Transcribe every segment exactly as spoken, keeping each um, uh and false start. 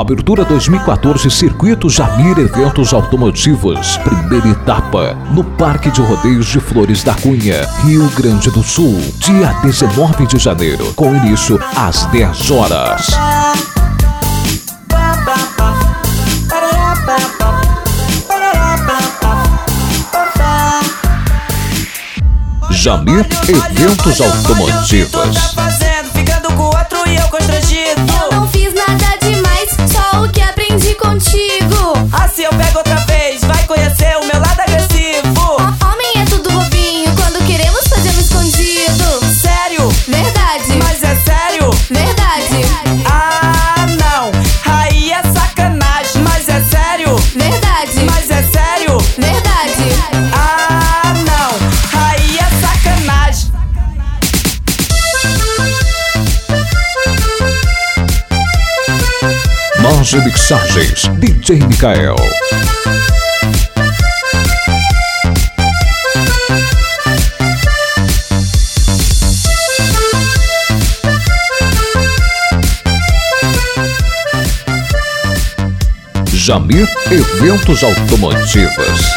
Abertura dois mil e quatorze, Circuito Jamir Eventos Automotivos. Primeira etapa, no Parque de Rodeios de Flores da Cunha, Rio Grande do Sul. Dia dezenove de janeiro, com início às dez horas. Jamir Eventos Automotivos. Ficando com outro e eu constrangido. Eu não fiz nada demais, só o que aprendi contigo. Ah, se eu pego outra vez, vai conhecer o meu lado agressivo. O homem é tudo bobinho, quando queremos fazemos escondido. Sério? Verdade. Mas é sério? Verdade. Ah, não, aí é sacanagem. Mas é sério? Verdade. Mas é sério? Verdade. Ah, não, aí é sacanagem. Mage Mixagens, D J Mikael. Jamir Eventos Automotivos.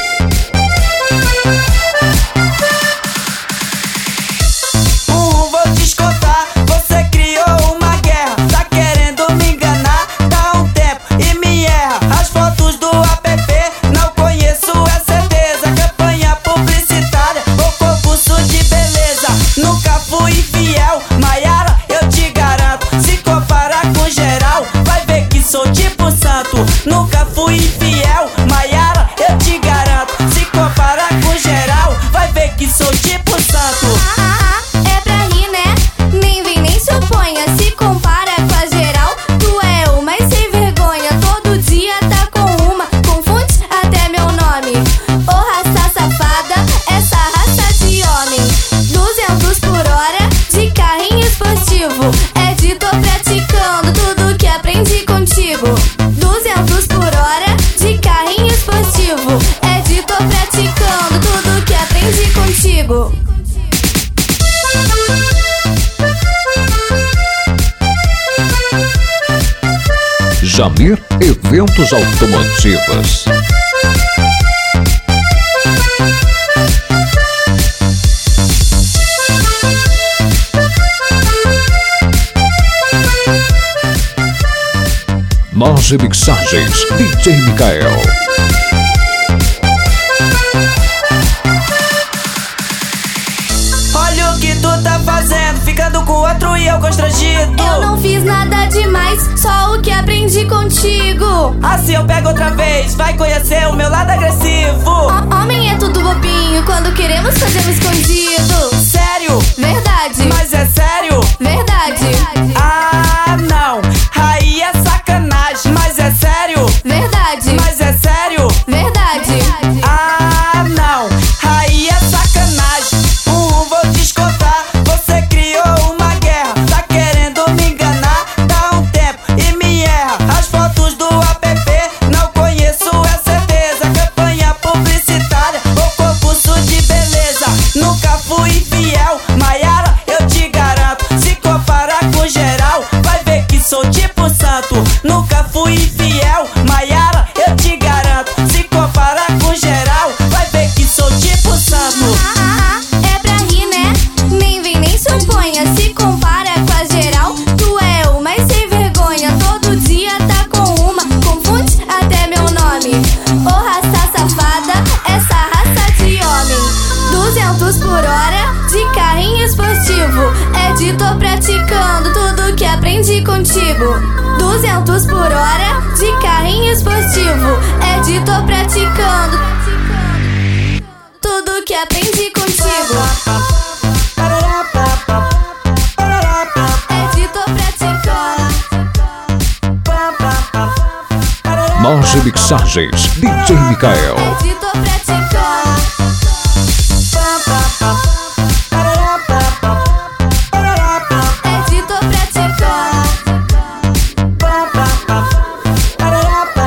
Uh, vou te escutar, você criou uma guerra. Tá querendo me enganar, dá um tempo e me erra. As fotos do app, não conheço, é certeza. Campanha publicitária ou concurso de beleza. Nunca fui fiel, Maiara, eu te garanto. Se comparar com geral, vai ver que sou tipo santo. Nunca fui fiel, Maiara, eu te garanto. Se comparar com geral, vai ver que sou tipo santo. Ah, ah, é pra rir, né? Nem vem nem se oponha. Se compara com a geral, tu é o mais sem vergonha. Todo dia tá com uma, confunde até meu nome. Ô raça safada, essa raça de homem. Duzentos por hora de carrinho esportivo. É de tô praticando tudo que aprendi contigo. Duzentos por hora de carrinho esportivo. É de tô praticando tudo que aprendi contigo. Jamir Eventos Automotivos. Mage Mixagens, D J Mikael. Olha o que tu tá fazendo, ficando com outro e eu constrangido. Eu não fiz nada demais, só o que aprendi contigo. Ah, se eu pego outra vez, vai conhecer o meu lado agressivo. O homem é tudo bobinho, quando queremos fazemos escondido. Sério? Verdade. Mas é sério? Verdade. Ah, não, aí é sacanagem. Mas é sério? Verdade. Mas é sério? Verdade. Ah, não, aí é sacanagem. Uh, vou te escutar, você criou uma guerra. Tá querendo me enganar, dá um tempo e me erra. As fotos do app, não conheço, é certeza. Campanha publicitária ou concurso de beleza. Nunca fui fiel, Maiara, eu te garanto. Se comparar com geral, vai ver que sou tipo santo. Nunca fui fiel, Maiara, eu te garanto. Se comparar com geral, vai ver que sou tipo santo. Ah, ah, ah, é pra rir, né? Nem vem nem se oponha. Se compara com a geral, tu é o mais sem vergonha. Todo dia tá com uma, confunde até meu nome. Ô raça safada, essa raça de homem. Duzentos por hora de carrinho esportivo. É de tô praticando tudo que aprendi contigo. Duzentos por hora de carrinho esportivo. É de tô praticando tudo que aprendi contigo. É de tô praticando. Mage Mixagens, D J Mikael. É de tô praticando. É de tô praticando.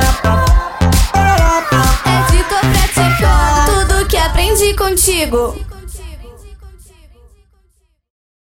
É de tô praticando tudo que aprendi contigo.